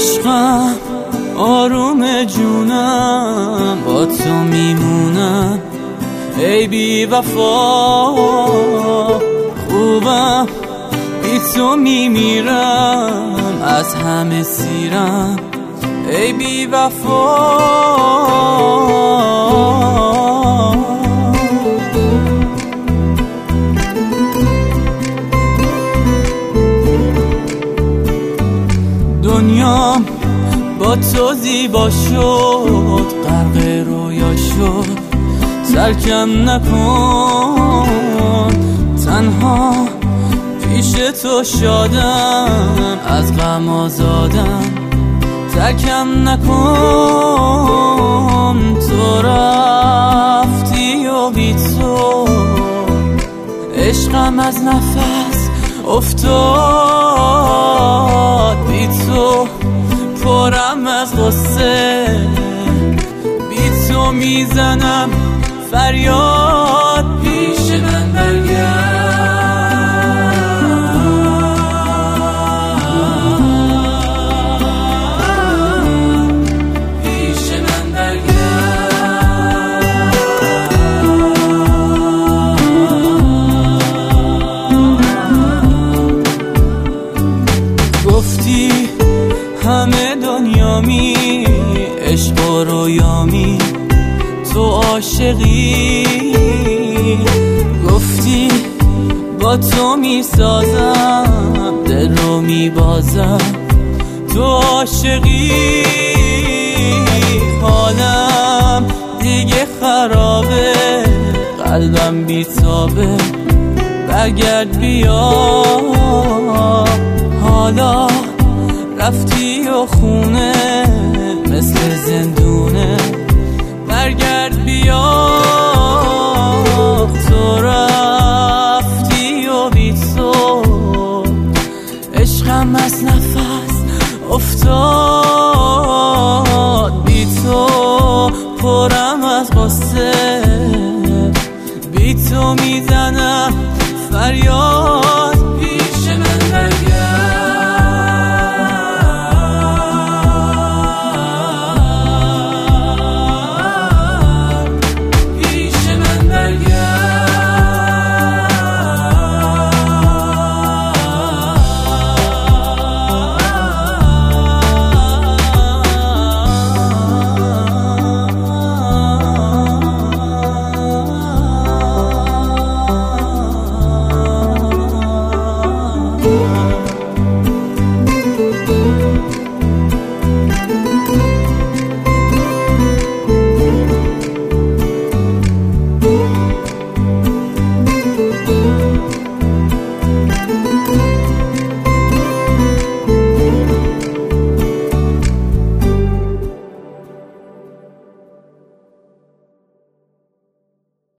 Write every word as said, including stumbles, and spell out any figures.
عشقم آروم جونم با تو میمونم ای بی وفا، خوبم بی تو میمیرم از همه سیرم ای بی وفا. دنیام با تو زیبا شد، غرق رویا شد، ترکم نکن. تنها پیش تو شادم، از غم آزادم، ترکم نکن. تو رفتی و بی تو عشقم از نفس افتاد، بی تو پرم از غصه، بی تو میزنم فریاد. پیش من برگرد، پیش من برگرد. گفتی همه دنیامی، عشق و رویامی، تو عاشقی. گفتی با تو میسازم، دل رو میبازم، تو عاشقی. حالم دیگه خرابه، قلبم بیتابه، برگرد بیا. حالا رفتی و خونه مثل زندونه، برگرد بیا. تو رفتی و بی تو عشقم از نفس افتاد، بی تو پرم از غصه، بی تو میزنم فریاد.